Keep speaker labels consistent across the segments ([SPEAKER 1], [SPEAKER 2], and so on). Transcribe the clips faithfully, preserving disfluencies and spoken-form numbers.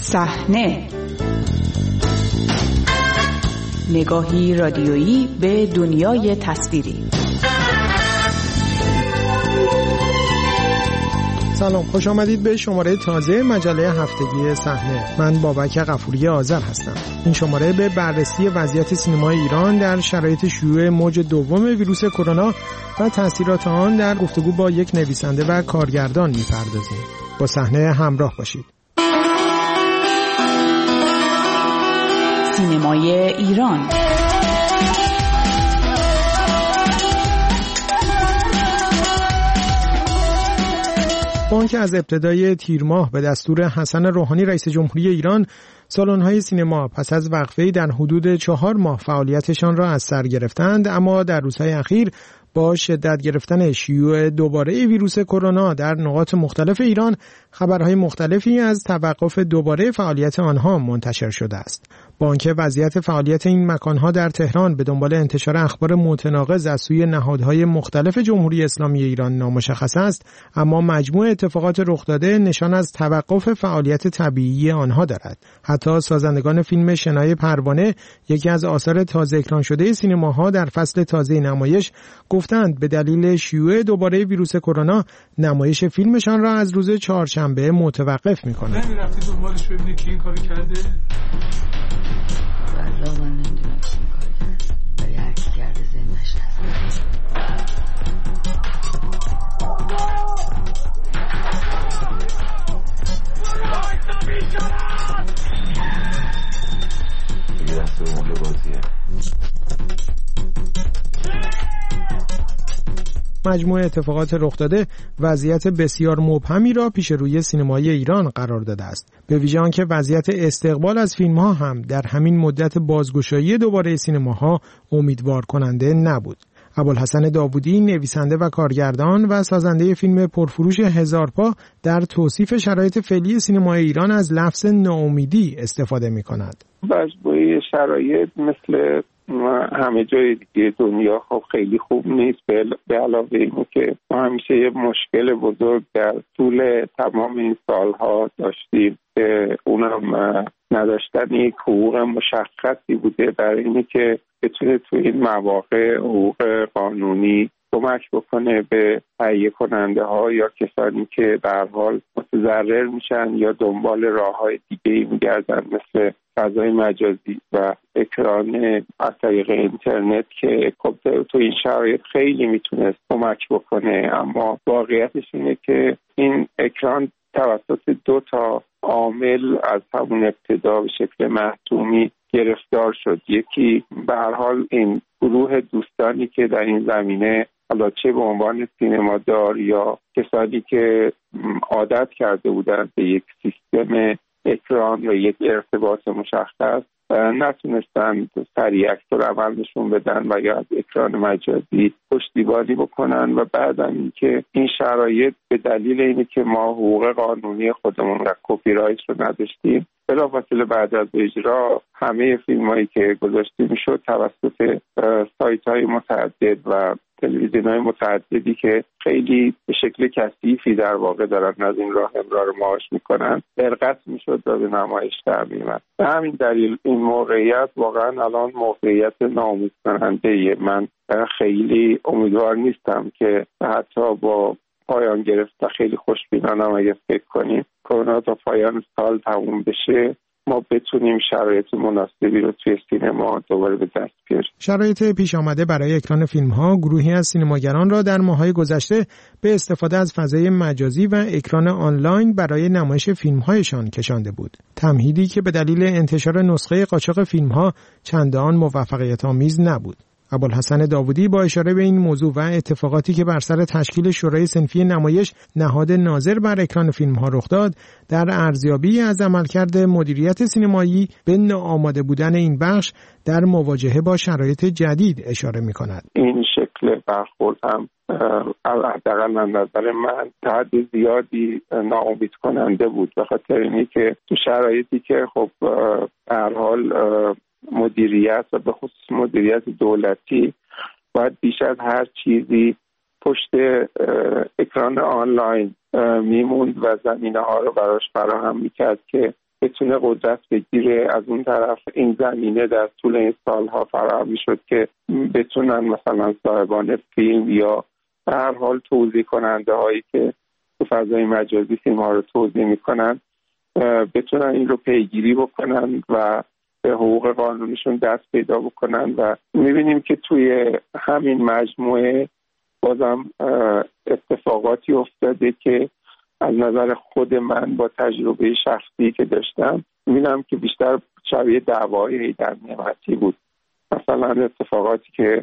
[SPEAKER 1] صحنه، نگاهی رادیویی به دنیای تصویری.
[SPEAKER 2] سلام، خوش آمدید به شماره تازه مجله هفتگی صحنه. من بابک غفوری آذر هستم. این شماره به بررسی وضعیت سینمای ایران در شرایط شیوع موج دوم ویروس کرونا و تأثیرات آن در گفتگو با یک نویسنده و کارگردان می‌پردازیم. با صحنه همراه باشید.
[SPEAKER 1] سینمای ایران.
[SPEAKER 2] با آنکه از ابتدای تیر ماه به دستور حسن روحانی رئیس جمهوری ایران سالن‌های سینما پس از وقفه‌ای در حدود چهار ماه فعالیتشان را از سر گرفتند، اما در روزهای اخیر با شدت گرفتن شیوع دوباره ویروس کرونا در نقاط مختلف ایران خبرهای مختلفی از توقف دوباره فعالیت آنها منتشر شده است. با آنکه وضعیت فعالیت این مکانها در تهران به دنبال انتشار اخبار متناقض از سوی نهادهای مختلف جمهوری اسلامی ایران نامشخص است، اما مجموع اتفاقات رخ داده نشان از توقف فعالیت طبیعی آنها دارد. حتی سازندگان فیلم شنای پروانه، یکی از آثار تازه اکران شده سینماها در فصل تازه نمایش، گفتند به دلیل شیوع دوباره ویروس کرونا نمایش فیلمشان را از روز چهارشنبه متوقف می‌کنند.
[SPEAKER 3] نمی‌رفتی دنبالش ببینی کی این کارو کرده؟
[SPEAKER 4] والله من نمی‌دونم کی این کارو کرده. ولی هر کی کرده زنده‌اش هست.
[SPEAKER 5] یه دسته به مال بازیه.
[SPEAKER 2] مجموعه اتفاقات رخ داده وضعیت بسیار مبهمی را پیش روی سینمای ایران قرار داده است. به ویژه آنکه وضعیت استقبال از فیلم‌ها هم در همین مدت بازگشایی دوباره سینماها امیدوار کننده نبود. ابوالحسن داوودی، نویسنده و کارگردان و سازنده فیلم پرفروش هزار پا، در توصیف شرایط فعلی سینمای ایران از لفظ ناامیدی استفاده می‌کند.
[SPEAKER 6] مجموعه شرایط مثل همه جای دیگه دنیا خب خیلی خوب نیست، به علاوه اینه که ما همیشه یه مشکل بزرگ در طول تمام این سالها داشتیم که اونم نداشتن یک حقوق مشخصی بوده برای اینه که بتونه تو این مواقع حقوق قانونی کمک بکنه به تهیه کننده ها یا کسانی که در حال متضرر میشن یا دنبال راه های دیگه میگردن، مثل فضای مجازی و اکران از طریق اینترنت که تو این شرایط خیلی میتونست کمک بکنه. اما واقعیتش اینه که این اکران توسط دو تا عامل از همون ابتدا به شکل محتومی گرفتار شد. یکی به هر حال این گروه دوستانی که در این زمینه حالا چه به عنوان سینمادار یا کسانی که عادت کرده بودند به یک سیستم اکران یا یک ارتباط مشخص نتونستن سریع عکس‌العمل نشون بدن و یا از اکران مجازی پشتیبانی بکنن و بعد هم این که این شرایط به دلیل اینه که ما حقوق قانونی خودمون و کپی رایت رو نداشتیم، بلافاصله بعد از اجرا همه فیلمایی که گذاشته میشد توسط سایت‌های متعدد و تلویزیون‌های متعددی که خیلی به شکل کثیفی در واقع دارن از این راه امرار معاش میکنن برقص میشد و به نمایش در میومد. به همین دلیل این موقعیت واقعا الان موقعیت ناامید کننده. من خیلی امیدوار نیستم که حتی با پایان گرفته خیلی خوشبینانم اگه فکر کنیم کرونا تا پایان سال تموم بشه ما بتونیم شرایط مناسبی رو توی سینما دوباره به دست بیاریم.
[SPEAKER 2] شرایط پیش آمده برای اکران فیلم‌ها گروهی از سینماگران را در ماه‌های گذشته به استفاده از فضای مجازی و اکران آنلاین برای نمایش فیلم‌هایشان کشانده بود. تمهیدی که به دلیل انتشار نسخه قاچاق فیلم‌ها چندان موفقیت‌آمیز نبود. ابوالحسن داوودی با اشاره به این موضوع و اتفاقاتی که بر سر تشکیل شورای صنفی نمایش نهاد ناظر بر اکران فیلم‌ها رخ داد، در ارزیابی از عملکرد مدیریت سینمایی به ناآماده بودن این بخش در مواجهه با شرایط جدید اشاره می‌کند.
[SPEAKER 6] این شکل برخورد هم حداقل من نظر من تا حد زیادی ناامید کننده بود، به خاطر اینی که تو شرایطی که خب به هر حال مدیریت و به خصوص مدیریت دولتی باید بیش از هر چیزی پشت اکران آنلاین میموند و زمینه ها رو براش فراهم میکرد که بتونه قدرت بگیره. از اون طرف این زمینه در طول این سالها فراهم شد که بتونن مثلا صاحبان فیلم یا به هر حال توزیع کننده هایی که تو فضای مجازی فیلم ها رو توزیع میکنن بتونن این رو پیگیری بکنن و به حقوق قانونیشون دست پیدا بکنن. و میبینیم که توی همین مجموعه بازم اتفاقاتی افتاده که از نظر خود من با تجربه شخصی که داشتم میبینم که بیشتر شبیه دعوای در نعمتی بود. مثلا اتفاقاتی که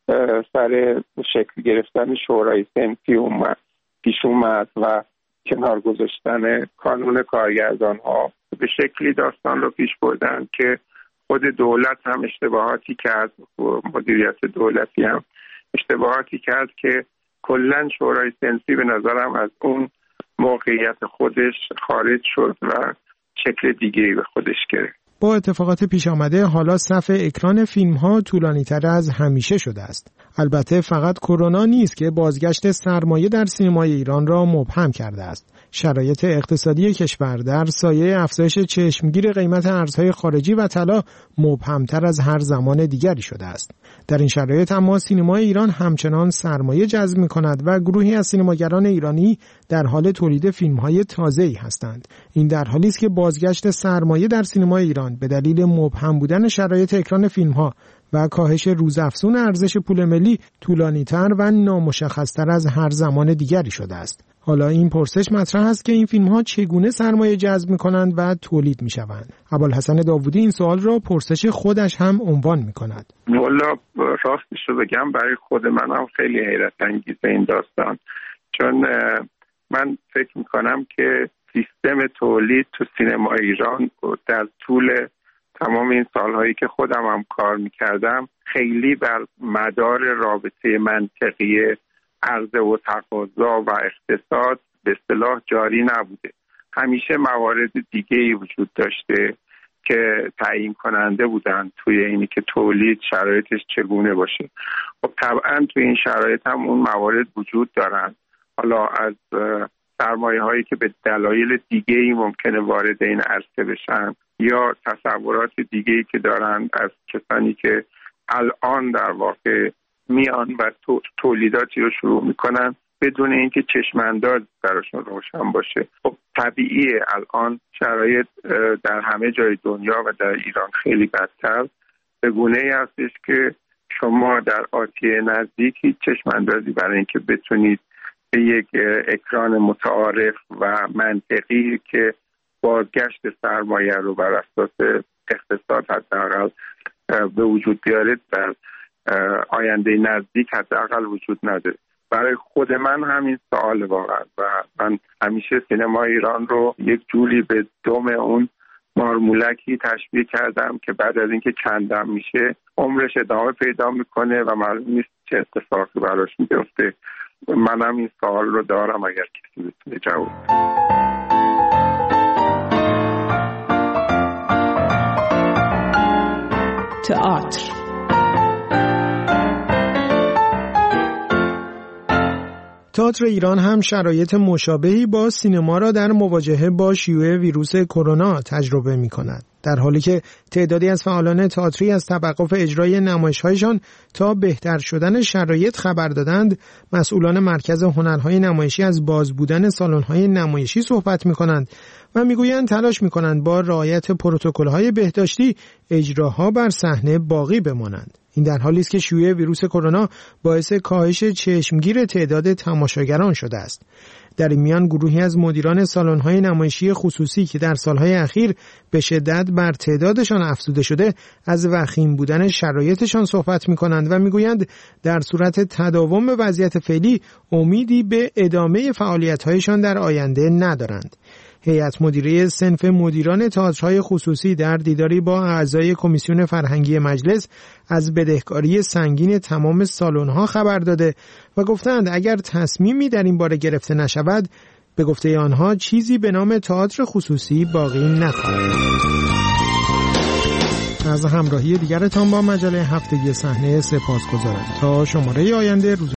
[SPEAKER 6] سر شکل گرفتن شورای صنفی اومد پیش اومد و کنار گذاشتن کانون کارگردان ها به شکلی داستان رو پیش بردن که خود دولت هم اشتباهاتی کرد، مدیریت دولتی هم اشتباهاتی کرد که کلن شورای صنفی به نظرم از اون موقعیت خودش خارج شد و شکل دیگه‌ای به خودش گرفت.
[SPEAKER 2] با اتفاقات پیش آمده حالا صف اکران فیلم ها طولانی تر از همیشه شده است. البته فقط کرونا نیست که بازگشت سرمایه در سینمای ایران را مبهم کرده است. شرایط اقتصادی کشور در سایه افزایش چشمگیر قیمت ارزهای خارجی و طلا مبهمتر از هر زمان دیگری شده است. در این شرایط اما سینمای ایران همچنان سرمایه جذب می‌کند و گروهی از سینماگران ایرانی در حال تولید فیلم‌های تازه‌ای هستند. این در حالی است که بازگشت سرمایه در سینمای ایران به دلیل مبهم بودن شرایط اکران فیلم‌ها و کاهش روزافزون ارزش پول ملی طولانی‌تر و نامشخص‌تر از هر زمان دیگری شده است. حالا این پرسش مطرح است که این فیلم‌ها چگونه سرمایه جذب می‌کنند و تولید می‌شوند. ابوالحسن داوودی این سوال را پرسش خودش هم عنوان می‌کند.
[SPEAKER 6] والا راستش رو بگم برای خود منم خیلی حیرت انگیزه این داستان، چون من فکر می‌کنم که سیستم تولید تو سینما ایران در طول تمام این سالهایی که خودم هم کار می‌کردم خیلی بر مدار رابطه منطقی عرضه و تقاضا و اقتصاد به اصطلاح جاری نبوده. همیشه موارد دیگه‌ای وجود داشته که تعیین کننده بودن توی اینی که تولید شرایطش چگونه باشه. خب طبعا توی این شرایط هم اون موارد وجود دارن، حالا از سرمایه هایی که به دلایل دیگه‌ای ممکنه وارد این عرصه بشن یا تصورات دیگه‌ای که دارن از کسانی که الان در واقع میان و تولیداتی رو شروع میکنن بدون اینکه چشمانداز براشون روشن باشه. خب طبیعیه الان شرایط در همه جای دنیا و در ایران خیلی بدتر به گونه‌ای هستش که شما در آتیه نزدیکی چشماندازی برای اینکه بتونید به یک اکران متعارف و منطقی که بازگشت سرمایه رو بر اساس اقتصاد حداقل به وجود بیارید در آینده نزدیک حداقل وجود نداره. برای خود من همین سوال واقعا و من همیشه سینما ایران رو یک جوری به دم اون مارمولکی تشبیه کردم که بعد از اینکه کندم میشه عمرش ادامه پیدا میکنه و معلوم نیست چه اتفاقی براش میفته. منم این سوال رو دارم اگر کسی بتونه جواب
[SPEAKER 1] تئاتر.
[SPEAKER 2] تئاتر ایران هم شرایط مشابهی با سینما را در مواجهه با شیوع ویروس کرونا تجربه می‌کند. در حالی که تعدادی از فعالان تئاتری از توقف اجرای نمایش‌هایشان تا بهتر شدن شرایط خبر دادند، مسئولان مرکز هنرهای نمایشی از باز بودن سالن‌های نمایشی صحبت می‌کنند و می‌گویند تلاش می‌کنند با رعایت پروتکل‌های بهداشتی اجراها بر صحنه باقی بمانند. این در حالی است که شیوع ویروس کرونا باعث کاهش چشمگیر تعداد تماشاگران شده است. در این میان گروهی از مدیران سالن‌های نمایشی خصوصی که در سالهای اخیر به شدت بر تعدادشان افزوده شده از وخیم بودن شرایطشان صحبت می‌کنند و می‌گویند در صورت تداوم وضعیت فعلی امیدی به ادامه فعالیت‌هایشان در آینده ندارند. هیئت مدیره صنف مدیران تئاترهای خصوصی در دیداری با اعضای کمیسیون فرهنگی مجلس از بدهکاری سنگین تمام سالن‌ها خبر داده و گفتند اگر تصمیمی در این باره گرفته نشود به گفته آنها چیزی به نام تئاتر خصوصی باقی نخواهد. از همراهی دیگرتان با مجله هفتگی صحنه سپاسگزارم. تا شماره آینده روز